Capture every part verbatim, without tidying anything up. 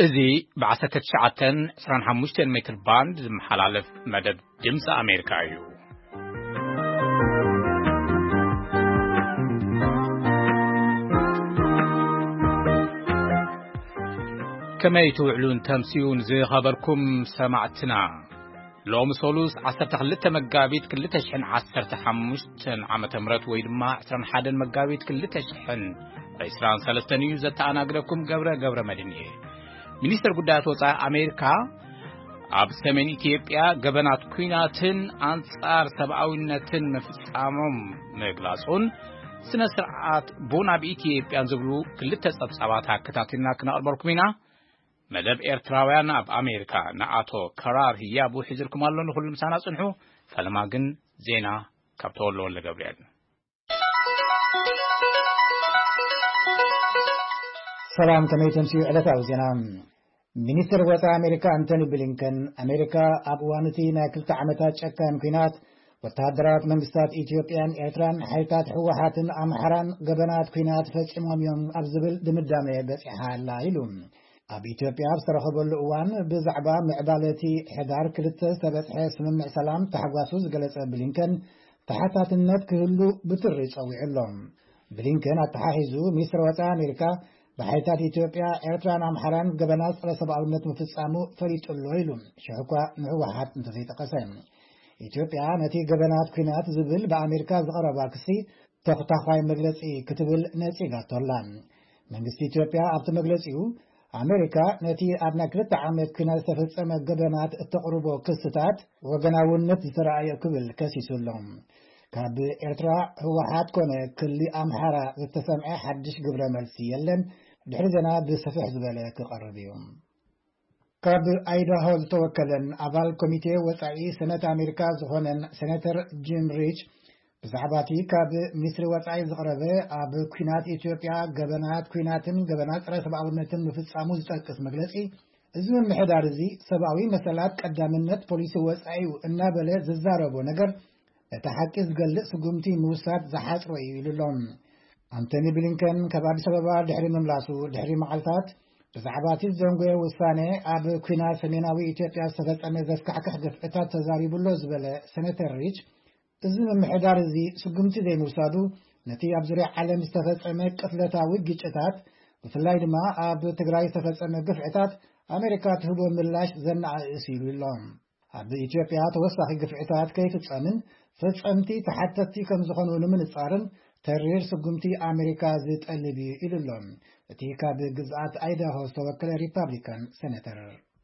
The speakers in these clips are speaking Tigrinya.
ازي بعثة تشعتن عشرين حموشتن متر باند محلالف مدد جمس أمريكا أيو كما يتوعلون تمسيون زي خبركم سمعتنا لو مسولوس عصر تخلت مقابيت كل تشحن عصر تحمشتن عام تمرت ويدما عشرين حادن مقابيت كل تشحن عشرين ثلاثة نيوز تانا قربكم قبرة قبرة مدنية ሚኒስትር ጉዳያት ወፃ አሜሪካ ኣብ ሰሜን ኢትዮጵያ ገበናት ኩናትን አንጻር ሰብአዊነትን መፍጻሞም መግላጹን ስነ ስርዓት ቦና በኢትዮጵያ ዝብሉ ክልተ ጸብጻባት አከታትና ክናቅርበርኩም ኢና መደብ ኤርትራውያን ኣብ አሜሪካ ናአቶ ከራር ህያቡ ሒዝልኩም አሎን ሁሉም ሳና ጽንሑ ፈለማ ግን ዜና ካብተወሎ ወለ ገብርኤል سلام كميتم سي على تعوزنا ሚኒስትር ወጣ አሜሪካ አንቶኒ ብሊንከን አሜሪካ አብዋንቲ ናክልተ ዓመታት ጨካን ኩናት ወታደራት መንግስታት ኢትዮጵያን ኤርትራን ኃይታት ህወሓትን አምሐራን ገበናት ኩናት ፈጽሞም እዮም አብዝብል ድምዳሜ በጽሓላ ኢሉም ኣብ ኢትዮጵያ ዝተረኸበሉ እዋን ብዛዕባ ምዕባለቲ ሕዳር ክልተ ዝተበጽሐ ስምምዕ ሰላም ተሓጓሱ ዝገለጸ ብሊንከን ተሓታትነት ክህሉ ብጥሪ ጸዊዕሎም ብሊንከን አተሓሒዙ ሚኒስትር ወጣ አሜሪካ በኃይታት ኢትዮጵያ ኤርትራን አምሐራን ገበናት ጸረ ሰብአዊነት መፍጻሙ ፈሊጥሎ ኢሉም ሸህኳ ንህወሓት እንተዘይጠቀሰ ኢትዮጵያ ነቲ ገበናት ኩናት ዝብል በአሜሪካ ዝቀረባ ክሲ ተኽታኻይ መግለጺ ክትብል ነጺጋቶላ መንግስቲ ኢትዮጵያ ኣብቲ መግለጺኡ አሜሪካ ነቲ ኣብ ናይ ክልተ ዓመት ኩናት ዝተፈጸመ ገበናት እተቕርቦ ክስታት ወገናውነት ዝተረኣየ ክብል ከሲሱሎም ካብ ኤርትራ ህወሓት ኮነ ክሊ አምሐራ ዝተሰምዐ ሓድሽ ግብረ መልሲ የለን ድሕሪ ዜና ብሰፊሕ ዝበለ ክቐርብ እዩ ካብ አይዳሆ ዝተወከለን ኣባል ኮሚቴ ወፃኢ ሰነት አሜሪካ ዝኾነን ሴኔተር ጂም ሪች ብዛዕባቲ ካብ ሚኒስትሪ ወፃኢ ዝቐረበ ኣብ ኩናት ኢትዮጵያ ገበናት ኩናትን ገበናት ጸረ ሰብአዊነትን ምፍጻሙ ዝጠቅስ መግለጺ እዚ ምሕዳር እዚ ሰብአዊ መሰላት ቀዳምነት ፖሊሲ ወፃኢው እናበለ ዝዛረቦ ነገር ተሐቂ ዝገልጽ ስጉምቲ ምውሳድ ዝሓጽሮ እዩ ኢሉሎም አንቶኒ ብሊንከን ካብ አዲስ አበባ ድሕሪ መምላሱ ድሕሪ መዓልታት ብዛዕባቲ ዘንጎየ ውሳኔ ኣብ ኩናት ሰሜናዊ ኢትዮጵያ ዝተፈጸመ ዘስካሕክሕ ገፍዕታት ተዛሪቡሎ ዝበለ ሴኔተር ሪች እዚ ምምሕዳር እዚ ስጉምቲ ዘይምውሳዱ ነቲ ኣብ ዙርያ ዓለም ዝተፈጸመ ቅፍለታዊ ግጭታት ብፍላይ ድማ ኣብ ትግራይ ዝተፈጸመ ግፍዕታት አሜሪካ ትህቦ ምላሽ ዘናኣእስ ኢሉ ኢሎም ኣብ ኢትዮጵያ ተወሳኺ ግፍዕታት ከይፍጸምን ፈጸምቲ ተሓተቲ ከም ዝኾኑ ንምንጻርን ተሪር ስጉምቲ አሜሪካ ዝጠልብ ኢሉሎም እቲ ካብ ግዝኣት አይዳሆ ዝተወከለ ሪፐብሊካን ሴኔተር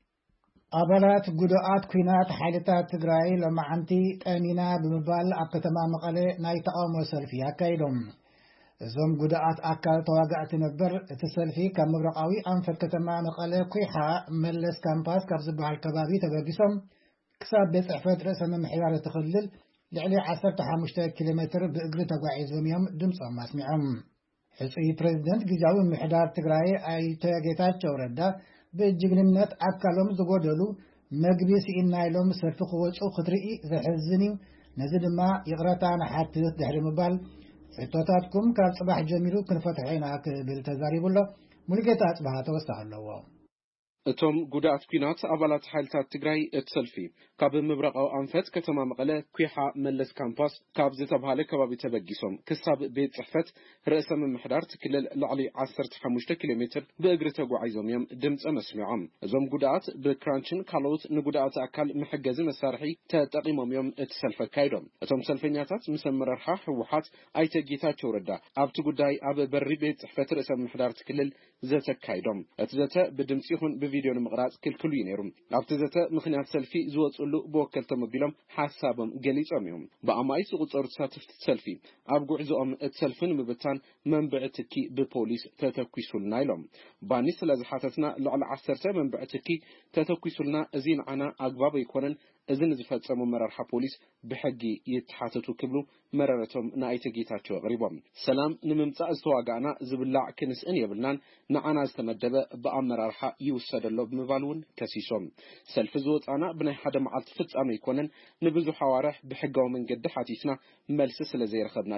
ኣባላት ጉዱኣት ኩናት ሓይልታት ትግራይ ለማዓንቲ ጠሚና ብምባል ኣብ ከተማ መቐለ ናይ ተቃውሞ ሰልፊ ኣካይዶም እዞም ጉዱኣት ኣካል ተዋጋእቲ ነበር እቲ ሰልፊ ካብ ምብራቃዊ ኣንፈት ከተማ መቐለ ኩይሓ መለስ ካምፓስ ካብ ዝበሃል ከባቢ ተበጊሶም ክሳብ ቤት ጽሕፈት ርእሰ ምምሕዳር ትኽልል ልዕሊ ዓሰርተ ሓሙሽተ ኪሎ ሜትር ብእግሪ ተጓዒዞም እዮም ድምፆም ኣስሚዖም ሕፁይ ፕሬዝደንት ጊዜያዊ ምምሕዳር ትግራይ ኣይተ ጌታቸው ረዳ ብጅግንነት ኣካሎም ዝጎደሉ መግቢ ሲኢና ኢሎም ሰልፊ ክወፁ ክትርኢ ዘሕዝን እዩ ነዚ ድማ ይቕረታ ንሓትት ድሕሪ ምባል ሕቶታትኩም ካብ ጽባሕ ጀሚሩ ክንፈትሖ ኢና ክብል ተዛሪቡሎ ሙሉጌታ ኣጽባሃ ተወሳኺ ኣለዎ እቶም ጉዳት ኩናት አባላት ኃይልታት ትግራይ እትሰልፊ ካብ ምብራቃዊ አንፈት ከተማ መቀለ ኩይሓ መለስ ካምፓስ ካብ ዝተባሃለ ከባቢ ተበጊሶም ክሳብ ቤት ጽሕፈት ርእሰ ምምሕዳር ትክልል ልዕሊ ዓሰርተ ሓሙሽተ ኪሎ ሜትር ብእግሪ ተጓዒዞም እዮም ድምፀ መስሚዖም እዞም ጉዳት ብክራንችን ካልኦት ንጉዳት አካል ምሕገዚ መሳርሒ ተጠቂሞም እዮም እትሰልፈ ካይዶም እቶም ሰልፈኛታት ምስ አመራርሓ ህወሓት ኣይተ ጌታቸው ረዳ ኣብቲ ጉዳይ ኣብ በሪ ቤት ጽሕፈት ርእሰ ምምሕዳር ትክልል ዘተካይዶም እቲ ዘተ ብድምፂ ይኹን ቪዲዮ ንምቅራጽ ክልክሉ ይነሩ ኣብቲ ዘተ ምኽንያት ሰልፊ ዝወጽሉ በወከልተ መቢሎም ሓሳቦም ገሊጾም እዮም በአማይ ዝቁጸሩ ተሳተፍቲ ሰልፊ ኣብ ጉዕዞኦም እትሰልፍን ምብታን መንብዕ ትኪ ብፖሊስ ተተኩሱልና ኢሎም ባኒ ስለዝሓተትና ልዕሊ ዓሰርተ መንብዕ ትኪ ተተኩሱልና እዚ ንዓና አግባብ ኣይኮነን እዝን ዝፈጸሙ መራርሓ ፖሊስ ብሕጊ ይተሓተቱ ክብሉ መረረቶም ናይተ ጌታቸው አቅሪቦም ሰላም ንምምጻእ ዝተዋጋዕና ዝብላዕ ክንስእን የብልናን ንዓና ዝተመደበ በአመራርሓ ይውሰደሎ ብምባልውን ከሲሶም ሰልፊ ዝወጻና ብናይ ሓደ መዓልቲ ፍጻመ ይኮነን ንብዙ ሓዋርሕ ብሕጋዊ መንገዲ ሓቲስና መልሲ ስለ ዘይረኸብና እዩ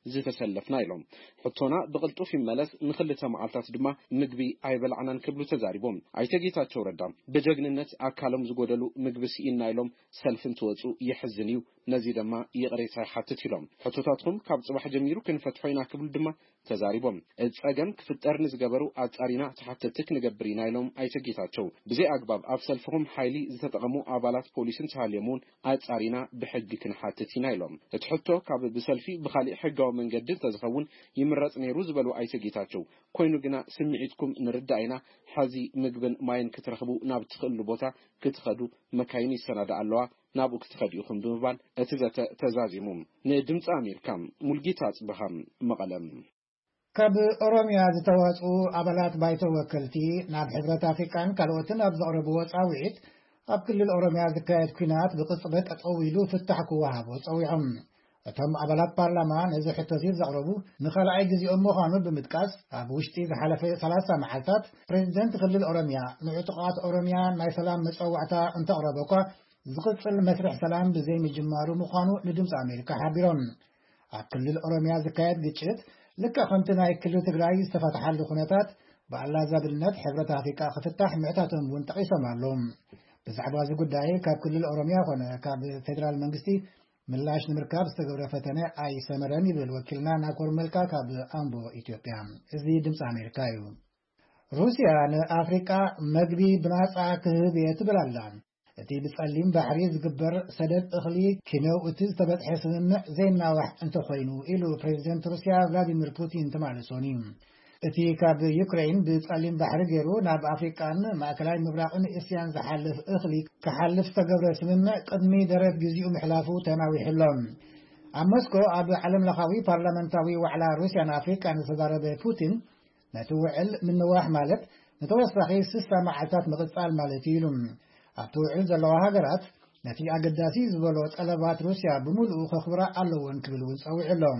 ዝተሰለፍና ኢሎም ሕቶና ብቅልጡፍ ይመለስ ንኽልተ መዓልታት ድማ ምግቢ ኣይበልዓናን ክብሉ ተዛሪቦም ኣይተ ጌታቸው ረዳ በጀግንነት አካሎም ዝጎደሉ ምግቢ ሲኢና ኢሎም ሰልፍን ትወጹ ይሕዝን እዩ ነዚ ድማ ይቅሬታ ይሓትት ኢሎም ሕቶታትኩም ካብ ጽባሕ ጀሚሩ ክንፈትሖይና ክብሉ ድማ ተዛሪቦም እጸገም ክፍጠር ንዝገበሩ አጻሪና ተሓተትክ ንገብሪና ኢሎም ኣይተ ጌታቸው ብዘይ አግባብ ኣብ ሰልፍኩም ኃይሊ ዝተጠቀሙ አባላት ፖሊስን ተሃልየሙን አጻሪና ብሕጊ ክንሓትት ኢና ኢሎም እትሕቶ ካብ ብሰልፊ ብኻሊእ ሕጋዊ መንገዲ ተዝኸውን ይምረጽ ነይሩ ዝበሉ ኣይተ ጌታቸው ኮይኑ ግና ስምዒትኩም ንርዳይና ሓዚ ምግብን ማይን ክትረኽቡ ናብ ትኽእሉ ቦታ ክትኸዱ መካይን ይሰናዳ ኣለዋ ናብ ክትኸዲኡኹም ብምባል እቲ ዘተ ተዛዚሙ ንድምፂ አሜሪካ ሙልጌታ ጽበሃም መቐለም ካብ ኦሮሚያ ዝተዋጹ አባላት ባይቶ ወከልቲ ናብ ሕብረት አፍሪካን ካልኦትን ኣብ ዘቕረብዎ ጻውዒት ኣብ ክልል ኦሮሚያ ዝካየድ ኩናት ብቅጽበት ጠጠው ኢሉ ፍታሕ ክወሃቦ ጸዊዖም እቶም አባላት ፓርላማ ነዚ ሕቶት ዘቕረቡ ንኻልኣይ ግዚኦም ምዃኑ ብምጥቃስ ኣብ ውሽጢ ዝሓለፈ ሰላሳ መዓልታት ፕሬዚደንት ክልል ኦሮሚያ ንዕጡቃት ኦሮሚያ ናይ ሰላም መጸዋዕታ እንተቕረበ እኳ ዝቕጽል መስርሕ ሰላም ብዘይ ምጅማሩ ምዃኑ ንድምፂ አሜሪካ ሓቢሮም ኣብ ክልል ኦሮሚያ ዝካየድ ግጭት ልክዕ ከምቲ ናይ ክልል ትግራይ ዝተፈትሓሉ ኩነታት ብኣላዛብነት ሕብረት አፍሪካ ክፍታሕ ምዕታቶም እውን ጠቂሶም ኣሎም ብዛዕባ እዚ ጉዳይ ካብ ክልል ኦሮሚያ ኮነ ካብ ፌደራል መንግስቲ ምላሽ ንምርካብ ዝተገብረ ፈተነ ኣይሰመረን ይብል ወኪልና ናኮር መልካ ካብ ኣምቦ ኢትዮጵያ እዚ ድምፂ አሜሪካ እዩ ሩስያ ንአፍሪካ መግቢ ብናጻ ክህብ እየ ትብል ኣላ እቲ ብጸሊም ባሕሪ ዝግበር ሰደድ እኽሊ ኪነው እቲ ዝተበጽሐ ስምምዕ ዘይናዋሕ እንተኾይኑ ኢሉ ፕሬዚደንት ሩስያ ቭላዲሚር ፑቲን ተማልሶኒ እቲ ካብ ዩክሬን ብጸሊም ባሕሪ ገይሩ ናብ አፍሪካን ማእከላይ ምብራቕን እስያን ዝሓልፍ እኽሊ ክሓልፍ ዝተገብረ ስምምዕ ቅድሚ ደረት ግዚኡ ምሕላፉ ተናዊሕሎም ኣብ ሞስኮ ኣብ ዓለም ለኻዊ ፓርላመንታዊ ዋዕላ ሩስያን አፍሪካን ዝተዛረበ ፑቲን ነቲ ውዕል ምንዋሕ ማለት ንተወሳኺ ስሳ መዓልታት ምቕጻል ማለት ኢሉ ኣብቲ ውዕል ዘለዋ ሃገራት ነቲ ኣገዳሲ ዝበሎ ጸለባት ሩስያ ብምሉኡ ከኽብራ ኣለዎን ክብል እውን ጸዊዕሎም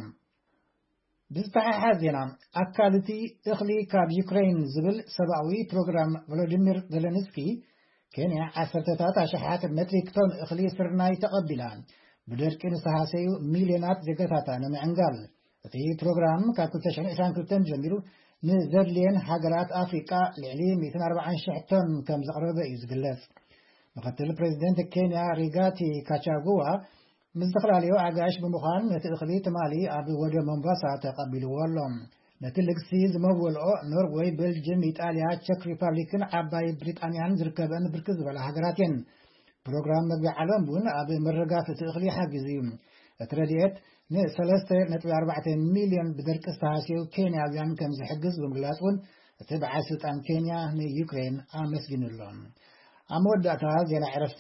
ብዝተሓሓዝ ዜና ኣካልቲ እኽሊ ካብ ዩክሬን ዝብል ሰብኣዊ ፕሮግራም ቮሎዲሚር ዘለንስኪ ኬንያ ዓሰርተታት ኣሽሓት ሜትሪክ ቶን እኽሊ ስርናይ ተቐቢላ ብደርቂ ንዝተሃሰዩ ሚልዮናት ዜጋታታ ንምዕንጋል እቲ ፕሮግራም ካብ ክልተ ሽሕን ዒስራን ክልተን ጀሚሩ ንዘድልየን ሃገራት ኣፍሪቃ ልዕሊ ሚእትን ኣርባዓን ሽሕ ቶን ከም ዘቕረበ እዩ ዝግለጽ ምክትል ፕሬዚደንት ኬንያ ሪጋቲ ካቻጉዋ ምስ ዝተፈላለዩ ኣጋይሽ ብምዃን ነቲ እኽሊ ትማሊ ኣብ ወደ ሞምባሳ ተቐቢልዎ ኣሎ ነቲ ልግሲ ዝመወልኦ ኖርዌይ ቤልጅየም ኢጣልያ ቼክ ሪፐብሊክን ዓባይ ብሪጣንያን ዝርከበን ብርክት ዝበላ ሃገራት እየን ፕሮግራም መግቢ ዓለም እውን ኣብ ምርጋፍ እቲ እኽሊ ሓጊዙ እዩ እቲ ረድኤት ንሰለስተ ነጥቢ ኣርባዕተ ሚልዮን ብደርቂ ዝተሃስዩ ኬንያውያን ከም ዝሕግዝ ብምግላጽ እውን እቲ በዓል ስልጣን ኬንያ ንዩክሬን ኣመስጊኑሎም ኣብ መወዳእታ ዜና ዕረፍቲ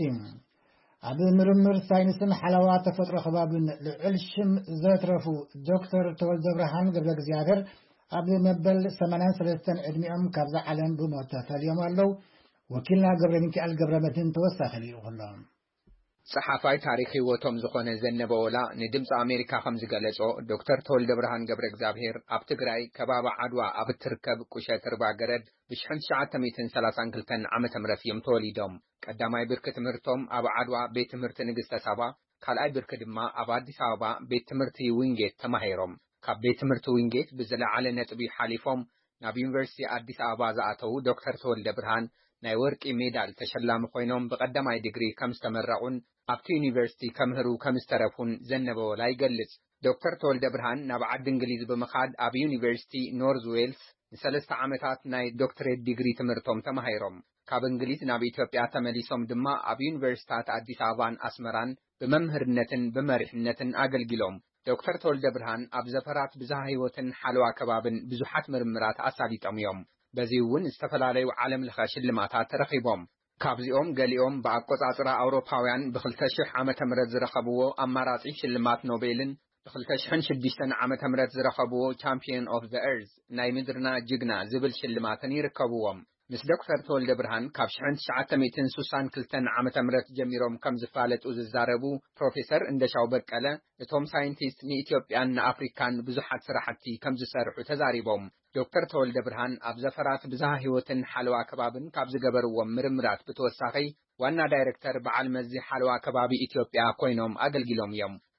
ኣብ ምርምር ሳይንስን ሓለዋ ተፈጥሮ ከባብን ልዑል ሽም ዘትረፉ ዶክተር ተወልደ ብርሃን ገብረ እግዚአብሔር ኣብ መበል ሰማንያ ሰለስተ ዕድሚኦም ካብዛ ዓለም ብሞት ተፈልዮም ኣለው ወኪልና ገብረ ሚካኤል ገብረ መድህን ተወሳኺ ይኹሎም صحافي تاريخي وتم زخونه زنبولا ندمس أمريكا خمس جلسو دكتور تولد برهان قبر إجزابهر أبتقرأي كباب عدوى أبتركب كوشة تربع جرد بشحن شعة ميتين ثلاثة كلتن عم تمرفيم توليدهم قدامي بركة مرتهم أبو عدوى بيت مرت نجست سبا قال أي بركة ما أبادي سبا بيت مرتي وينجيت تمهيرهم كاب بيت مرت وينجيت بزلا على نتبي حليفهم نبي يونيفرسيتي أديس أبابا زعتو دكتور تولد برهان نايورك إيميدال تشلام خوينهم بقدامي ديجري كم استمرعون أبتي يونيفرسيتي كم هرو كم استرفون زنبو لا يقلص دكتور تولد برهان نبعد إنجليز بمخاد أبي يونيفرسيتي نورز ويلز ثلاث عامات ناي دكتوريت ديجري تمرتهم تمهيرهم كاب إنجليز نبي إثيوبيا تمليسهم دما أبي يونيفرسيتات أديس أبابان أسمران بممهرنتن بمرحنتن أقل جلوم دكتور تولد برهان أبزفرات بزاهيوتن حلوى كبابن بزحات مرمرات أساليت أميوم بزيون استفلاليو عالم لخاش اللماتات رخيبهم كابزيوم قاليوم بعقوز عطرة أوروباويان بخلتشح عامة مرد زرخبوه أماراتي شلمات نوبيلن بخلتشحن شديشتن عامة مرد زرخبوه Champion of the Earth ناي مدرنا جيجنا زبل شلماتن يركبوهم مس دكتور تولد برهان كابشحن شعات ميتين سوسان كلتن عامة مرد جميروم كم زفالت أوز الزاربو بروفيسور اندشاو بكالا توم ساينتيست ني إثيوبيان أفريكان بزحات سرحتي كم زسارحو تزاريبهم دكتور تولد برهان أبزفرات بزها هيوتن حلوى كبابن كابز قبرو ومرمرات بتوساقي وانا دايركتر بعال مزي حلوى كبابي إثيوبيا كوينوم أقل جلوم يوم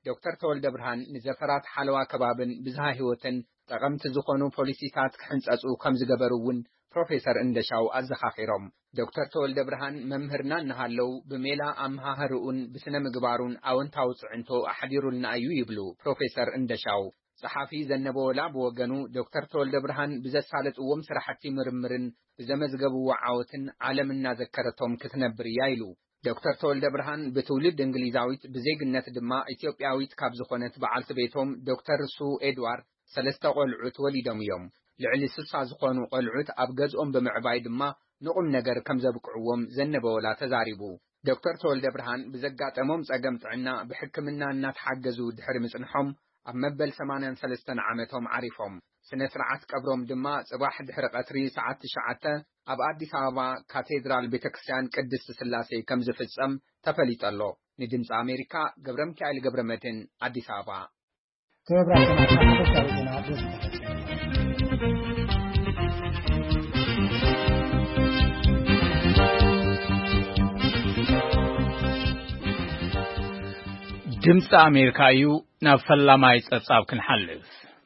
ዶክተር ተወልደ ብርሃን ንዘፈራት ሓለዋ ከባብን ብዝሃ ህይወትን ጠቐምቲ ዝኾኑ ፖሊሲታት ክሕንጸጹ ከም ዝገበሩውን ፕሮፌሰር እንደሻው ኣዘኻኺሮም። ዶክተር ተወልደ ብርሃን መምህርና እናሃለው ብሜላ ኣመሃህርኡን ብስነ ምግባሩን ኣወንታዊ ጽዕንቶ ኣሕዲሩልና እዩ ይብሉ ፕሮፌሰር እንደሻው። ጸሓፊ ዘነበ ወላ ብወገኑ ዶክተር ተወልደ ብርሃን ብዘሳለጥዎም ስራሕቲ ምርምርን ብዘመዝገቡዎ ዓወትን ዓለም እናዘከረቶም ክትነብር እያ ኢሉ። ዶክተር ተወልደ ብርሃን በትውልድ እንግሊዛዊት በዜግነት ድማ ኢትዮጵያዊት ካብ ዝኾነት በዓልቲ ቤቶም ዶክተር ሱ ኤድዋርድ ሰለስተ ቆልዑት ወሊዶም እዮም። ልዕሊ ስልሳ ዝኾኑ ቆልዑት ኣብ ገዝኦም ብምዕባይ ድማ ንቁም ነገር ከም ዘብቅዕዎም ዘነበ ወላ ተዛሪቡ። ዶክተር ተወልደ ብርሃን ብዘጋጠሞም ጸገም ጥዕና ብሕክምና እናተሓገዙ ድሕሪ ምጽንሖም ኣብ መበል ሰማንያ ወሰለስተ ዓመቶም ዓሪፎም። ስነ ስርዓት ቀብሮም ድማ ጽባሕ ድሕሪ ቀትሪ ሰዓት ትሽዓተ ኣብ አዲስ አበባ ካቴድራል ቤተክርስቲያን ቅድስት ስላሴ ከም ዝፍጸም ተፈሊጠሎ። ንድምፂ አሜሪካ ገብረ ሚካኤል ገብረ መድህን አዲስ አበባ። ድምፂ አሜሪካ እዩ። ናብ ፈላማይ ጸብጻብ ክንሓልፍ።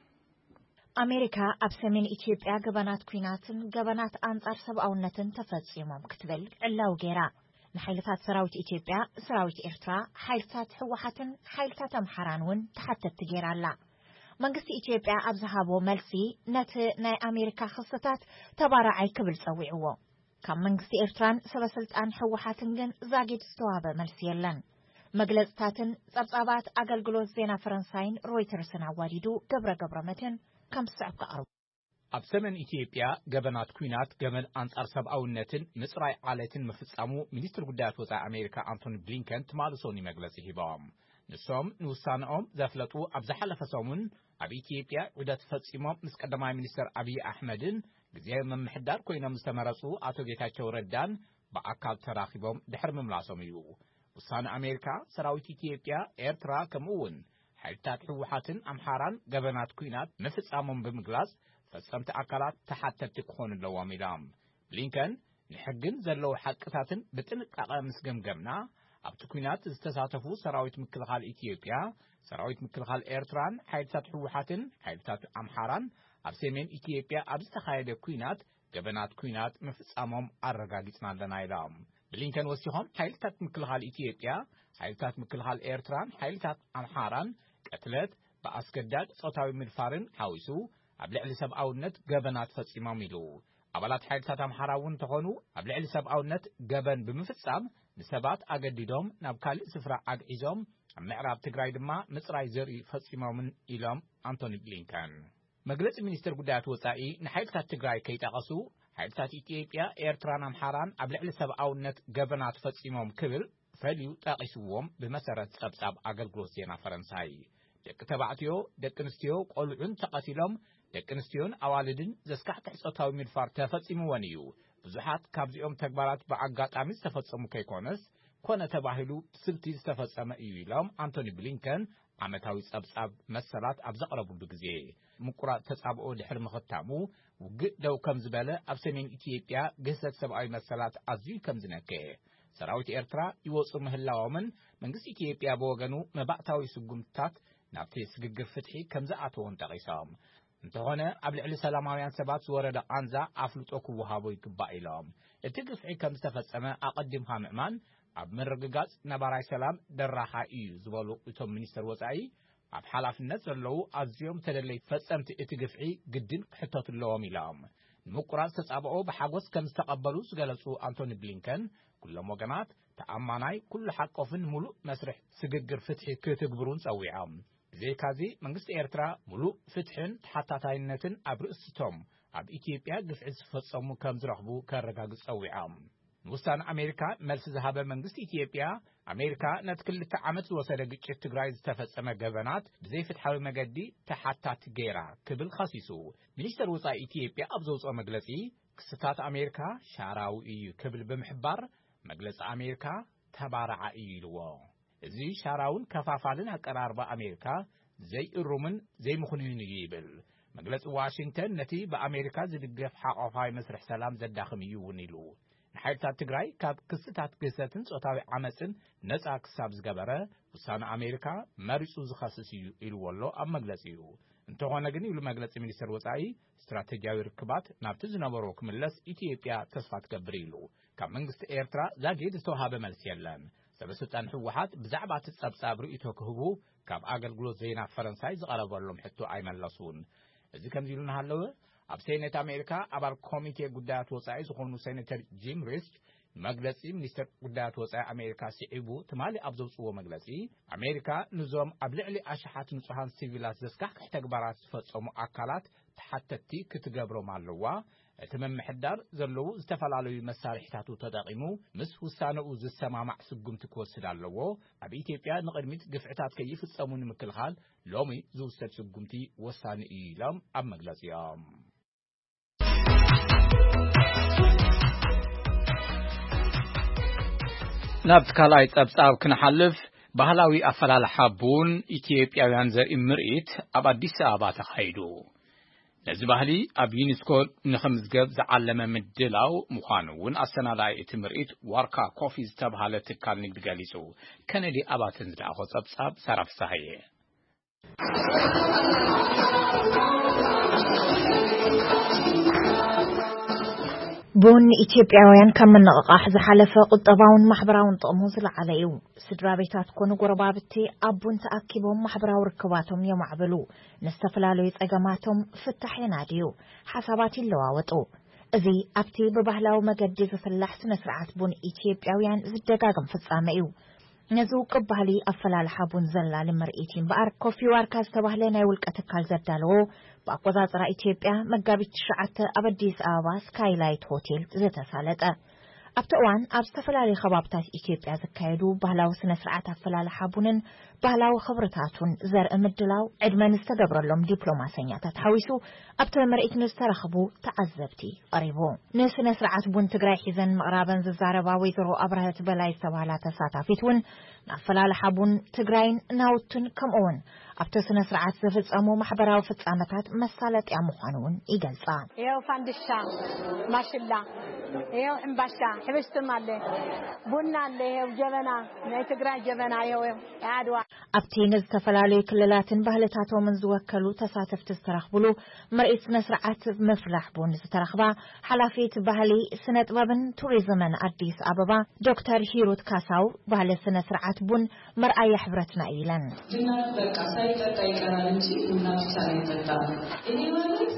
አሜሪካ ኣብ ሰሜን ኢትዮጵያ ገበናት ኩናትን ገበናት አንጻር ሰብአውነትን ተፈጽሞም ክትብል ዕላው ጌራ ንሓይልታት ሰራዊት ኢትዮጵያ ሰራዊት ኤርትራ ሓይልታት ህወሓትን ሓይልታት አምሓራን ውን ተሓተት ጌራላ። መንግስቲ ኢትዮጵያ ኣብ ዝሃቦ መልሲ ነቲ ናይ አሜሪካ ክስተታት ተባራዓይ ክብል ጸዊዕዎ። ካብ መንግስቲ ኤርትራን ሰበስልጣን ህወሓትን ግን ዛጊድ ዝተዋበ መልሲ የለን። መግለጽታትን ጸብጻባት አገልግሎት ዜና ፈረንሳይን ሮይተርስን አዋዲዱ ገብረ ገብረ መድህን ከም ስዕብ ቀርቡ። ኣብ ሰሜን ኢትዮጵያ ገበናት ኩናት ገመን አንጻር ሰብአውነትን ምጽራይ ዓለትን መፍጻሙ ሚኒስትር ጉዳያት ወጻኢ አሜሪካ አንቶኒ ብሊንከን ትማልሶኒ መግለጺ ሂቦም። ንሶም ንውሳነኦም ዘፍለጡ ኣብ ዝሓለፈ ሰሙን ኣብ ኢትዮጵያ ዑደት ፈጺሞም ምስ ቀዳማይ ሚኒስትር አብይ አሕመድን ጊዜያዊ መምሕዳር ኮይኖም ዝተመረጹ አቶ ጌታቸው ረዳን በአካል ተራኺቦም ድሕሪ ምምላሶም እዩ። ውሳነ አሜሪካ ሰራዊት ኢትዮጵያ ኤርትራ ከምኡውን ሓይልታት ህወሓትን አምሓራን ገበናት ኩናት ምፍጻሞም ብምግላጽ ፈጸምቲ አካላት ተሓተቲ ክኾኑ ኣለዎም ኢሎም። ብሊንከን ንሕግን ዘለዉ ሓቅታትን ብጥንቃቐ ምስ ገምገምና ኣብቲ ኩናት ዝተሳተፉ ሰራዊት ምክልኻል ኢትዮጵያ፣ ሰራዊት ምክልኻል ኤርትራን ሓይልታት ህወሓትን ሓይልታት አምሓራን ኣብ ሰሜን ኢትዮጵያ ኣብ ዝተኻየደ ኩናት ገበናት ኩናት ምፍጻሞም ኣረጋጊጽና ኣለና ኢሎም። ብሊንከን ወሲኾም ሓይልታት ምክልኻል ኢትዮጵያ፣ ሓይልታት ምክልኻል ኤርትራን ሓይልታት አምሓራን ቀትለት በአስገዳድ ጾታዊ ምድፋርን ሓዊሱ ኣብ ልዕሊ ሰብአውነት ገበናት ፈጺሞም ኢሉ። ኣባላት ሓይልታት አምሓራ ውን ተኾኑ ኣብ ልዕሊ ሰብአውነት ገበን ብምፍጻም ንሰባት አገዲዶም ናብ ካልእ ስፍራ አግዒዞም ኣብ ምዕራብ ትግራይ ድማ ምጽራይ ዘርኢ ፈጺሞምን ኢሎም አንቶኒ ብሊንከን። መግለጺ ሚኒስትር ጉዳያት ወጻኢ ንሓይልታት ትግራይ ከይጠቐሱ ሓይልታት ኢትዮጵያ ኤርትራን አምሓራን ኣብ ልዕሊ ሰብአውነት ገበናት ፈጺሞም ክብል ፈልዩ ጠቒስዎም ብመሰረት ጸብጻብ አገልግሎት ዜና ፈረንሳይ። ደቂ ተባዕትዮ ደቂ ኣንስትዮ ቆልዑን ተቐቲሎም ደቂ ኣንስትዮን ኣዋልድን ዘስካሕክሕ ጾታዊ ምድፋር ተፈጺምዎን እዩ። ብዙሓት ካብዚኦም ተግባራት ብኣጋጣሚ ዝተፈጸሙ ከይኮነስ ኮነ ተባሂሉ ስልቲ ዝተፈጸመ እዩ ኢሎም አንቶኒ ብሊንከን ዓመታዊ ጸብጻብ መሰላት ኣብ ዘቕረቡሉ ግዜ ምቁራጽ ተጻብኦ ድሕሪ ምኽታሙ ውግእ ደው ከም ዝበለ ኣብ ሰሜን ኢትዮጵያ ግህሰት ሰብኣዊ መሰላት ኣዝዩ ከም ዝነከ ሰራዊት ኤርትራ ይወፁ ምህላዎምን መንግስቲ ኢትዮጵያ በወገኑ መባእታዊ ስጉምትታት ናብቲ ስግግር ፍትሒ ከም ዝኣተውን ጠቒሶም። እንተኾነ ኣብ ልዕሊ ሰላማውያን ሰባት ዝወረደ ቃንዛ ኣፍልጦ ክወሃቦ ይግባእ ኢሎም። እቲ ግፍዒ ከም ዝተፈጸመ ኣቐዲምካ ምእማን ኣብ ምርግጋጽ ነባራይ ሰላም ደራኻ እዩ ዝበሉ እቶም ሚኒስትር ወጻኢ ኣብ ሓላፍነት ዘለዉ ኣዝዮም ተደለይ ፈጸምቲ እቲ ግፍዒ ግድን ክሕተቱ ኣለዎም ኢሎም። ንምቁራጽ ተጻብኦ ብሓጎስ ከም ዝተቐበሉ ዝገለጹ አንቶኒ ብሊንከን ኩሎም ወገናት ተኣማናይ ኩሉ ሓቆፍን ሙሉእ መስርሕ ስግግር ፍትሒ ክትግብሩን ጸዊዖም። ብዘይካዚ መንግስቲ ኤርትራ ሙሉእ ፍትሕን ተሓታታይነትን ኣብ ርእስቶም ኣብ ኢትዮጵያ ግፍዒ ዝፈጸሙ ከም ዝረኽቡ ከረጋግጽ ጸዊዖም። ንውሳነ አሜሪካ መልሲ ዝሃበ መንግስቲ ኢትዮጵያ አሜሪካ ነቲ ክልተ ዓመት ዝወሰደ ግጭት ትግራይ ዝተፈጸመ ገበናት ብዘይፍትሓዊ መገዲ ተሓታቲ ገይራ ክብል ኸሲሱ። ሚኒስትር ወጻኢ ኢትዮጵያ ኣብ ዘውፅኦ መግለጺ ክስታት አሜሪካ ሻራዊ እዩ ክብል ብምሕባር መግለጺ አሜሪካ ተባረዓ እዩ ኢልዎ። እዚ ሻራውን ከፋፋልን አቀራርባ አሜሪካ ዘይእሩምን ዘይምኽኑን እዩ ይብል። መግለጺ ዋሽንግተን ነቲ በአሜሪካ ዝድገፍ ሓቆፋዊ መስርሕ ሰላም ዘዳኽም እዩ ውን ኢሉ። ንሓይልታት ትግራይ ካብ ክስታት ግሰትን ጾታዊ ዓመፅን ነጻ ክሳብ ዝገበረ ውሳነ ኣሜሪካ መሪጹ ዝኸስስ እዩ ኢልዎ ኣሎ ኣብ መግለጺኡ እንተኾነ ግን ኢሉ መግለጺ ሚኒስትር ወጻኢ ስትራቴጂያዊ ርክባት ናብቲ ዝነበሮ ክምለስ ኢትዮጵያ ተስፋ ትገብር ኢሉ ካብ መንግስቲ ኤርትራ ዛጊድ ዝተዋሃበ መልሲ የለን ሰበስልጣን ህወሓት ብዛዕባ እቲ ጸብጻብ ርእይቶ ክህቡ ካብ ኣገልግሎት ዜና ፈረንሳይ ዝቐረበሎም ሕቶ ኣይመለሱን እዚ ከምዚ ኢሉ እናሃለወ ኣብ ሴኔት ኣሜሪካ ኣባል ኮሚቴ ጉዳያት ወጻኢ ዝኾኑ ሴኔተር ጂም ሪስክ መግለጺ ሚኒስትር ጉዳያት ወጻኢ ኣሜሪካ ሲዒቡ ትማሊ ኣብ ዘውፅዎ መግለጺ ኣሜሪካ ንዞም ኣብ ልዕሊ ኣሽሓት ንጹሃን ሲቪላት ዘስካሕክሕ ተግባራት ዝፈጸሙ ኣካላት ተሓተቲ ክትገብሮም ኣለዋ እቲ መምሕዳር ዘለዉ ዝተፈላለዩ መሳርሒታቱ ተጠቒሙ ምስ ውሳነኡ ዝሰማማዕ ስጉምቲ ክወስድ ኣለዎ ኣብ ኢትዮጵያ ንቕድሚት ግፍዕታት ከይፍጸሙ ንምክልኻል ሎሚ ዝውሰድ ስጉምቲ ወሳኒ እዩ ኢሎም ኣብ መግለጺኦም ናብ ትካላይ ጸብጻብ ክንሓልፍ ባህላዊ ኣፈላልሓ ቡን ኢትዮጵያውያን ዘርኢ ምርኢት ኣብ አዲስ አበባ ተኻይዱ ነዚ ባህሊ ኣብ ዩኔስኮ ንኽምዝገብ ዝዓለመ ምድላው ምዃኑ እውን ኣሰናዳኢ እቲ ምርኢት ዋርካ ኮፊ ዝተባሃለ ትካል ንግዲ ገሊጹ ከነዲ ኣባተን ዝለኣኾ ጸብጻብ ሰራፍ ሳህየ ቡን ኢትዮጵያውያን ከም መነቃቃሕ ዝሓለፈ ቁጠባውን ማሕበራውን ጥቕሙ ዝለዓለ እዩ ስድራ ቤታት ኮኑ ጎረባብቲ ኣብ ቡን ተኣኪቦም ማሕበራዊ ርክባቶም የማዕብሉ ንዝተፈላለዩ ጸገማቶም ፍታሕ የናድዩ ሓሳባት ይለዋወጡ እዚ ኣብቲ ብባህላዊ መገዲ ዝፍላሕ ስነ ስርዓት ቡን ኢትዮጵያውያን ዝደጋገም ፍጻመ እዩ ነዚ ውቅብ ባህሊ ኣፈላልሓ ቡን ዘላሊ ምርኢት እምበኣር ኮፊ ዋርካ ዝተባህለ ናይ ውልቀ ትካል ዘዳለዎ በአቆጣጠራ ኢትዮጵያ መጋቢት ትሽዓተ ኣብ አዲስ አበባ ስካይላይት ሆቴል ዝተሳለጠ ኣብቲ እዋን ኣብ ዝተፈላለዩ ከባብታት ኢትዮጵያ ዝካየዱ ባህላዊ ስነ ስርዓት ኣፈላልሓ ቡንን ባህላዊ ክብርታቱን ዘርኢ ምድላው ዕድመን ዝተገብረሎም ዲፕሎማሰኛታት ሓዊሱ ኣብቲ ምርኢት ንዝተረኸቡ ተዓዘብቲ ቀሪቡ ንስነ ስርዓት ቡን ትግራይ ሒዘን ምቕራበን ዝዛረባ ወይዘሮ ኣብረህት በላይ ዝተባህላ ተሳታፊት እውን ንኣፈላልሓ ቡን ትግራይን ናውትን ከምኡውን ኣብቲ ስነ ስርዓት ዝፍጸሙ ማሕበራዊ ፍጻመታት መሳለጥያ ምዃኑን ይገልጻ ይኸው ፋንድሻ ማሽላ ይኸው ሕምባሻ ሕብሽትም ኣለ ቡና ኣለ ይኸው ጀበና ናይ ትግራይ ጀበና ይኸው ያድዋ ኣብቲ ንዝተፈላለዩ ክልላትን ባህልታቶምን ዝወከሉ ተሳተፍቲ ዝተረኽብሉ ምርኢት ስነ ስርዓት ምፍላሕ ቡን ዝተረኽባ ሓላፊት ባህሊ ስነ ጥበብን ቱሪዝምን አዲስ አበባ ዶክተር ሂሩት ካሳው ባህሊ ስነ ስርዓት ቡን መርአያ ሕብረትና ኢለን ቡና በቃ ሳይጠጣ ይቀራል እንጂ ቡና ብቻ አይጠጣም እኔ ማለት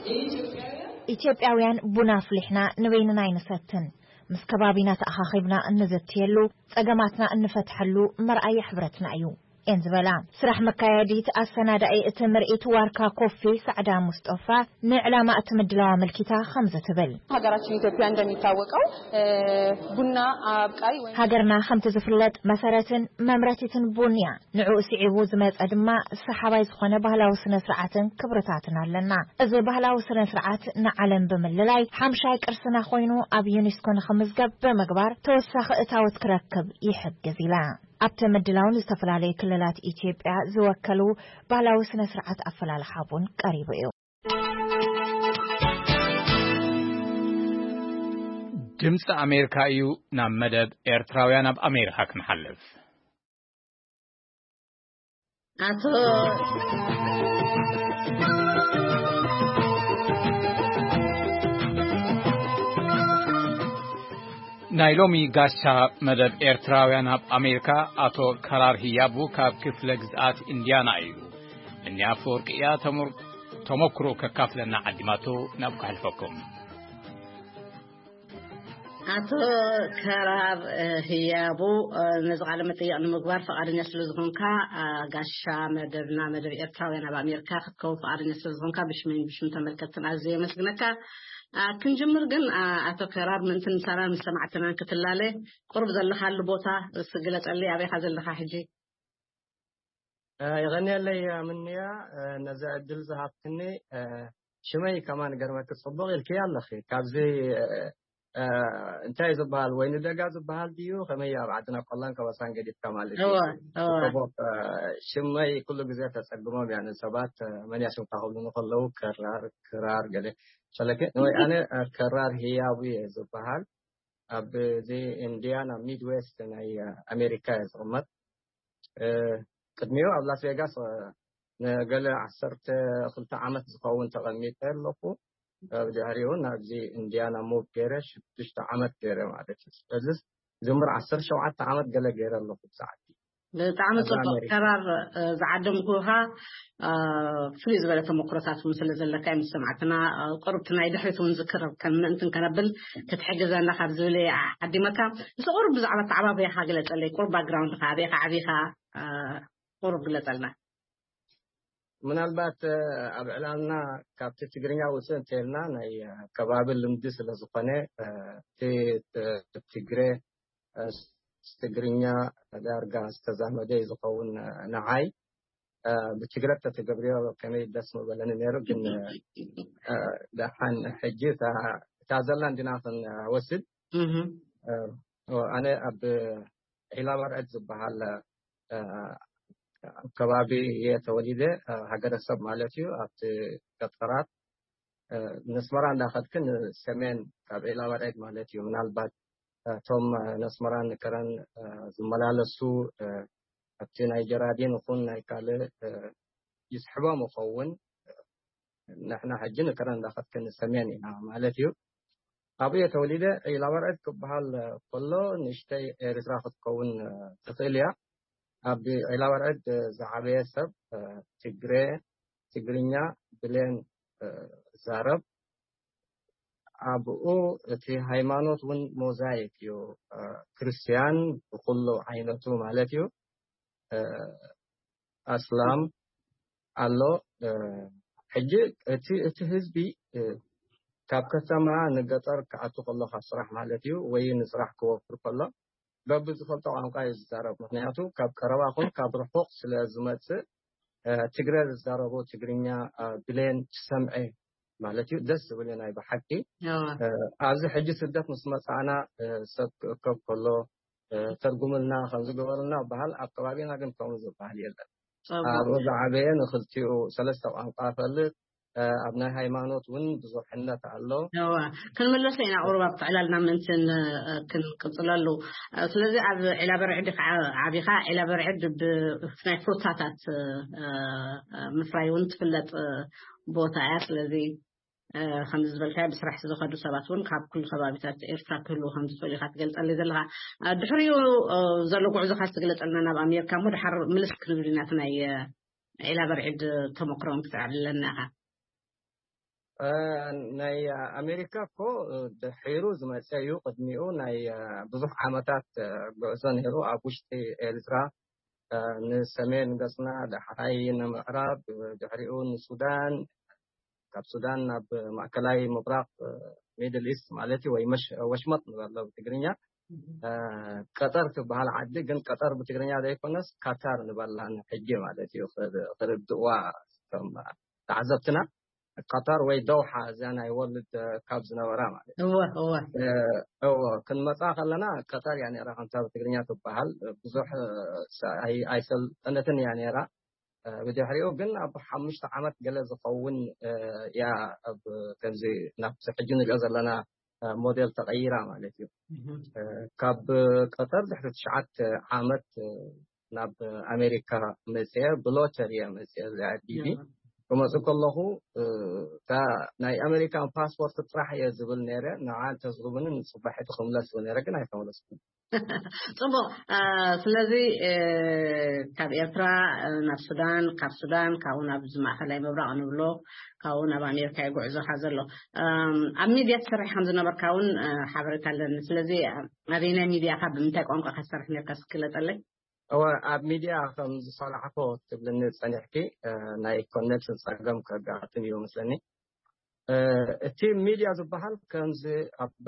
ኢትዮጵያውያን ቡና ፍሊሕና ንበይንና ይንሰትን ምስ ከባቢና ተኣኻኺብና እንዘትየሉ ጸገማትና እንፈትሐሉ መርአያ ሕብረትና እዩ እንዝበላ ስራሕ መካየዲት አሰናዳኢ እቲ ምርኢት ዋርካ ኮፊ ሰዕዳ ሙስጠፋ ንዕላማ እቲ ምድላው መልኪታ ከምዘ ትብል ሀገራችን ኢትዮጵያ እንደሚታወቀው ቡና አብቃይ ወይ ሀገርና ከምተ ዝፍለጥ መሰረትን መምረቲትን ቡንያ ንዑ ሲዒቡ ዝመጸ ድማ ሰሓባይ ዝኾነ ባህላዊ ስነ ስርዓትን ክብርታትን ኣለና እዚ ባህላዊ ስነ ስርዓት ንዓለም ብምልላይ ሓምሻይ ቅርስና ኮይኑ ኣብ ዩኔስኮ ንኽምዝገብ ብምግባር ተወሳኺ እታወት ክረክብ ይሕግዝ ኢላ ኣብቲ ምድላውን ዝተፈላለዩ ክልላት ኢትዮጵያ ዝወከሉ ባህላዊ ስነ ስርዓት ኣፈላልሓ ቡን ቀሪቡ እዩ ድምፂ ኣሜሪካ እዩ ናብ መደብ ኤርትራውያን ኣብ ኣሜሪካ ክንሓልፍ ኣቶ ናይሎሚ ጋሻ መደብ ኤርትራውያን ኣብ ኣሜሪካ ኣቶ ከራር ህያቡ ካብ ክፍለ ግዝኣት ኢንዲያና እዩ እኛ ፍወርቅያ ተሞክሮ ከካፍለና ዓዲማቶ ናብ ክሕልፈኩም ኣቶ ከራር ህያቡ ነዝቃለ መጠይቅ ንምግባር ፈቃደኛ ስለዝኾንካ ጋሻ መደብና መደብ ኤርትራውያን ኣብ ኣሜሪካ ክትከውን ፈቃደኛ ስለዝኾንካ ብሽመን ብሽም ተመልከትን ኣዝየ መስግነካ ክንጅምር ግን ኣቶ ከራር ምንትን ሰላም ሰማዕተና ክትላለ ቁርብ ዘለኻሉ ቦታ ስግለጸልይ ኣበይካ ዘለኻ ሕጂ يغني منيا نزع الدل زهابتني شمي كمان قرمك تصبغ الكي الله خير كابزي انتهي زبال وين دقا زبال ديو خميا بعدنا قلان كواسان قديد كمال هو هو شمي كل جزيات تسقموا يعني سبات من يشوف تاخذون خلو كرار كرار قال شلك أنا كرار هي أبوي زبال أب زي إنديانا ميد ويست ناي أمريكا يزغمت قدميو أب لاس فيغاس نقل عصرت خلت عامت زقاون تغميت لكو بجهريو نابزي إنديانا موب جيرش تشت عامت جيرة معرفش بس زمر عصر شوعات عامت قل جيرة لكو بساعتي تعامل قرار زعدم كوها فليز ولا تمقرطات مثل زلك أي مستمعتنا قربتنا يدحيث ونذكر كان أنت كنبل تتحجز أن خرزولي عدي مكان بس قرب زعلت عربية حاجة لتقلي قرب باك جراوند خابيخ عبيخة قرب لتقلنا من البات أبعلنا كابت تجرينا وسن تيلنا ناي كباب اللمدس لزقنة تي تجري استجرينا دارجا استزامة جاي زقون نعاي بتجرب تتجبريه كمية دسم ولا نيرو جن دحين حجي تعزل عندنا في وسد وأنا أب إلى ورد زبالة كبابي يتولده هجر السب مالتيو أبت كثرات نسمران داخل كن سمين كاب إلى ورد مالتيو من البعض توم نسمران كران زملاء لسو أبتنا يجرادين وكون نايكال يسحبوا مخون نحن حجنا كران داخل كن سمين مالتيو أبي تولده إلى ورد كبهال كله نشتي رزاق تكون تطيليا أبي إلى ورد زعبية سب تجري تجرينيا بلين زارب أبو تي هايمانوت ون موزايك يو كريستيان بكله عينته مالتيو أسلام الله حجي تي تي هزبي كاب كتما نقطر كأتو الله خسرح مالتيو وين نسرح كوفر كله قبل زفلت عن قايز زارب معناته كاب كرواقون كاب رحوق سلازمات تجري الزاربو تجرينيا بلين سمعي مالتيو دس بلين أي بحكي أعز حجي سدت مسمى أنا سك كاب كله ترجم لنا خمس جبرنا بحال أقوالنا كن كم زبال يلا أبو زعبين خلتيو ثلاثة عن قافلت أبناء هايمانوت ون بزوح حنا تعلو نوا كن ملسينا أوروبا فعلنا من سن كن كنصلالو سلزي عب إلى برعد عبيخا إلى برعد بفناي فروتاتات مفرايون تفلت بوتاعات الذي خمس بالكاب بسرح زخدو سباتون كاب كل خبابتات إرفا كله خمس بالكات قلت اللي ذلها دحريو زلوا قعزة خاصة قلت أننا بأمريكا مدحر ملسك نبليناتنا إلى برعد تمقرون فعلناها ناي أمريكا كو دحيرو زما سيو قدميو ناي بزح عامتات بزن هيرو أبوشتي إلزرا نسمين قصنا دحرين معراب دحريون السودان كاب السودان بمعكلاي مبراق ميدل إيست مالتي ويمش وشمط والله بتقرينيا قطر تبهال عدي جن قطر بتقرينيا ده يكونس قطر نبالان حجي مالتي وخر خر الدواء ثم تعذبتنا قطر وي دوحة زانا يولد كابزنا ورا هو هو هو كن مصاخ لنا قطر يعني راح نتابع تقرينيا تبهال بزح أي أيسل أنتن يعني را بدي حريقو جن أب حمش تعمت جلز قون يا أب كنزي نفس حجون الأزر لنا موديل تغييره مالتي كاب قطر تحت شعات عامت ناب أمريكا مسير بلوتريا مسير زعديدي وما سك الله تا ناي أمريكان باسبورت تطرح يزبل نيرة نعال تزغبن صباحت خملس ونيرة كنا يخملس طبعا فلذي كاب إيرترا ناب السودان كاب السودان كاونا بزمع خلاي مبرع نبلو كاونا بأمريكا يقول عزو حازلو أميديا تسرح حمزنا بركاون حبرت لنا فلذي أبينا ميديا كاب متاك أمك خسرح ميركا سكلت علي أو أب ميديا خم صالح فوت تبلن سنحكي ناي كونكشن ساقم كقاعدين يوم سني التيم ميديا زبحال كان زي أب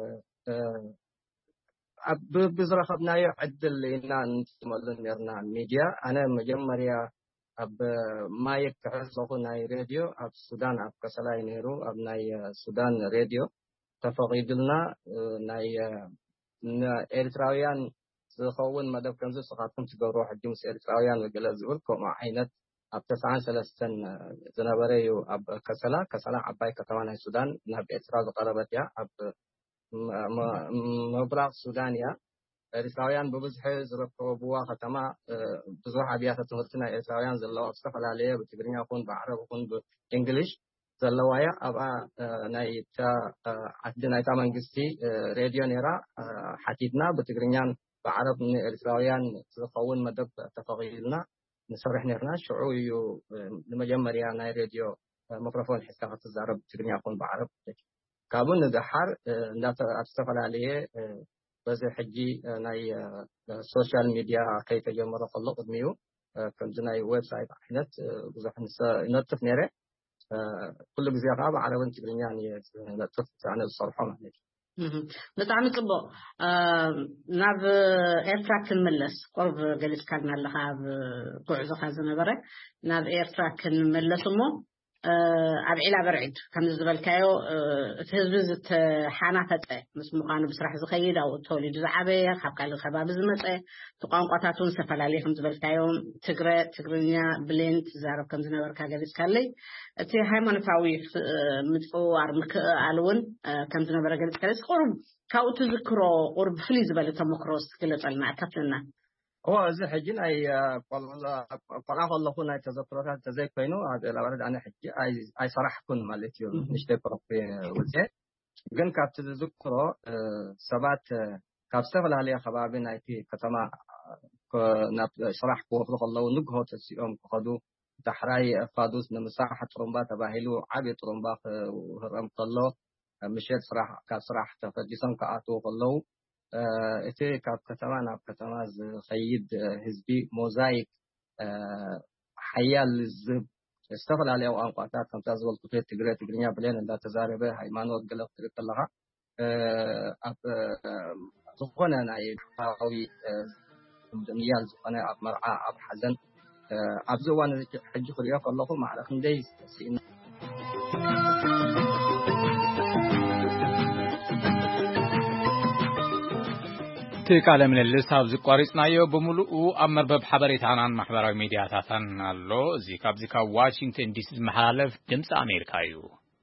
أب بزرخ بنايا عدل لنا نتملن نرنا ميديا أنا مجمريا أب ما يكحصلوا ناي راديو أب السودان أب كسلاي نيرو أب ناي السودان راديو تفقيدلنا ناي إرتراويان زخون مدب كنزو سقاطم تجروح الجمس إرتراويان وجلز ولكم عينت أب تسعان سلسلة زنابريو أب كسلا كسلا عباي كتمان السودان نهب إرتراز قربت يا أب ምብራቅ ሱዳንያ ኤርትራውያን በብዙሕ ዝርከብዋ ከተማ ብዙሕ ኣብያተ ትምህርቲ ናይ ኤርትራውያን ዘለዋ ዝተፈላለየ ብትግርኛ ይኹን ብዓረብ ይኹን ብእንግሊሽ ዘለዋያ ኣብኣ ናይ ዓዲ ናይታ መንግስቲ ሬድዮ ነራ ሓቲትና ብትግርኛን ብዓረብ ንኤርትራውያን ዝኸውን መደብ ተፈቒልና ንሰርሕ ነርና ሽዑ እዩ ንመጀመርያ ናይ ሬድዮ ሚክሮፎን ሒዝካ ክትዛረብ ብትግርኛ ይኹን ብዓረብ ካብኡ ንድሓር እንዳተፈላለየ በዚ ሕጂ ናይ ሶሻል ሚዲያ ከይተጀመረ ከሎ ቅድሚኡ ከምዚ ናይ ዌብሳይት ዓይነት ብዙሕ ነጥፍ ነይረ ኩሉ ግዜ ከዓ ብዓረብን ትግርኛን ነጥፍ ኣነ ዝሰርሖ ማለት እዩ ብጣዕሚ ጽቡቕ ናብ ኤርትራ ክንመለስ ቁርብ ገሊጽካልና ኣለኻ ኣብ ጉዕዞኻ ዝነበረ ናብ ኤርትራ ክንመለስ እሞ ኣብ ዒላ በርዒድ ከም ዝበልካዮ እቲ ህዝቢ ዝተሓናፈፀ ምስ ምዃኑ ብስራሕ ዝኸይድ ኣብኡ ተወሊዱ ዝዓበየ ካብ ካልእ ከባቢ ዝመፀ ቋንቋታት እውን ዝተፈላለየ ከም ዝበልካዮም ትግረ ትግርኛ ብሌንት ዛረብ ከም ዝነበርካ ገሊፅካለይ እቲ ሃይማኖታዊ ምፅዋር ምክኣል እውን ከም ዝነበረ ገሊፅካለይ ቁርብ ካብኡ ትዝክሮ ቁርብ ፍልይ ዝበለ ተመክሮ ዝግለፀልና ኣካፍለና هو زي حجين أي قلعة الله هنا تذكرات تزاي كينو هذا الأولاد أنا حجي أي أي صراحة كون مالتيو نشتى كرفي وزي جن كاب تذكره سبات كاب سفل عليه خبابين أي في كتما ناب صراحة كوفر الله ونجهو تسيوم خدو تحراي فادوس نمساحة ترمبات باهلو عبي ترمبات وهرم الله مشيت صراحة كاب صراحة تفجسن كأتو الله إتى كاب كتما ناب كتما خيد حزبي موزايك حيال الزب استغل عليه وأنقاطات كم تزول كتير تجري تجرينا بلين إن تزاربه هيمانوت قلق تريت لها أب زخنا ناي حاوي دنيا زخنا أب مرعى أب حزن أب زوان حج خليا فالله ما على خنديس سين تقال من اللساب زقاريسنا يو بملؤ أمر بب حبريتان عن محبراዊ ሚዲያታትን አሎ እዚ ካብ ዚካ ዋሽንግተን ዲሲ ዝመሓላለፍ ድምፂ ኣሜሪካ እዩ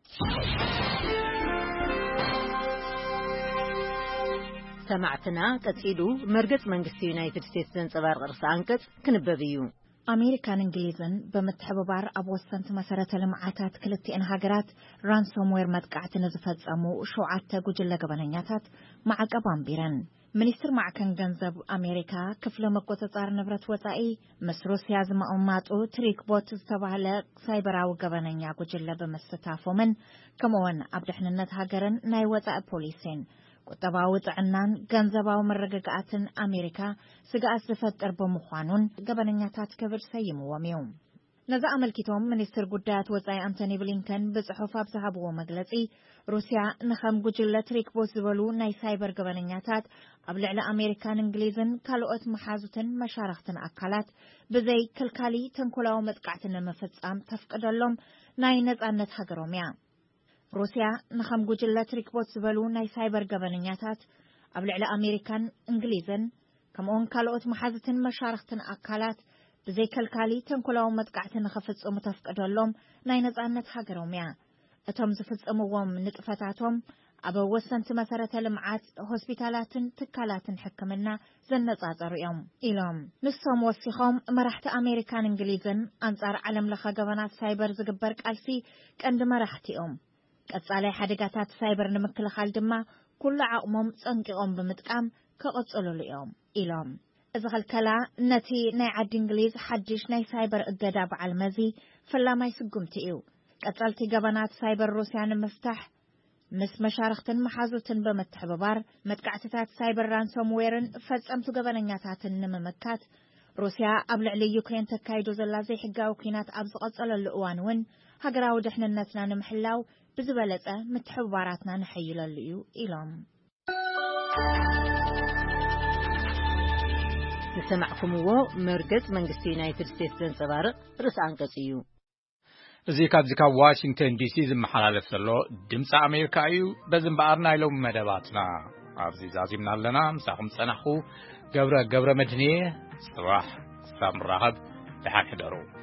سمعتنا قصيدو مرقص መንግስቲ ዩናይትድ ስቴትስ ዘንጸባርቕ ርዕሰ አንቀጽ ክንበብ እዩ أمريكان إنجليزن بمتحببار أبوسنت مسارة لمعاتات كلتين هاجرات رانسوموير مدقعت نزفت أمو شوعات جوجل جبنانياتات مع جبان بيرن منستر مع كان جنزب أمريكا كفل مقوتطار نبرت وطائي مسروسيا زم أماتو تريك بوت استبعلا سايبراو جبنانيا جوجل بمستافو من كمون أبدحنا نتهاجرن ناي وطاء بوليسين قطباوت عنان ገንዘባው መረጋጋትን አሜሪካ ስጋት ዝፈጠር በመሆኑን ገበነኛታት ከብር ሰይመውሚው ነዛ አመልክቶም ሚኒስትር ጉዳያት ወጻይ አንቶኒ ብሊንከን በጽሑፍ አብዛሃብዎ መግለጺ ሩሲያ ንኸም ጉጅለ ትሪክቦት ዝበሉ ናይ ሳይበር ገበነኛታት ኣብ ልዕሊ አሜሪካን እንግሊዝን ካልኦት መሓዙትን መሻርክትን አካላት በዘይ ከልካሊ ተንኮላው መጥቃዕትን መፈጻም ተፍቀደሎም ናይ ነጻነት ሃገሮምያ روسيا نخم جوجل تريكبوت زبلو ناي سايبر جبنياتات قبل على أمريكان إنجليزن كمون كالوت محازتن مشارختن أكالات بزي كالكالي تنكلاو متقعتن خفتس ومتفق دولهم ناي نزعنت حقروميا أتوم زفتس أموهم نتفتاتهم أبا وسنت مسارة لمعات هوسبيتالاتن تكالاتن حكمنا زنت عزار يوم إلهم نصهم وسيخهم مرحت أمريكان إنجليزن أنصار علم لخا جبنات سايبر زقبرك ألسي كأند مرحتهم قصالي حدقاتات سايبر نمكل خالدما كل عقمهم صنقهم بمتقام كقصلوا اليوم إلهم إذا الكلا نتي ناي عد إنجليز حدش ناي سايبر إقداب على المزي فلا ما يسقم تقيو قصالتي قبنات سايبر روسيان مفتاح مس مشارختن محازوتن بمتحببار متقعتات سايبر رانسومويرن فزأمتو قبنياتاتن نممكات روسيا قبل على يوكرين تكايدو زلازي حقاو كينات أبز قصال اللقوانون هقراو دحنا الناسنا نمحلاو بزبالة متحباراتنا نحيل الليو إلهم نسمعكم هو مرقز منقسي يونايتد ستيتس زنصبارق رس عنقسيو زي كاب زي كاب واشنطن دي سي زمحلالف سلو دمص أمريكا ايو بزن بقرنا يلوم مدباتنا عبزي زازيمنا لنا مساهم صنحو قبرة قبرة مدنية صباح سام راهب لحاك دارو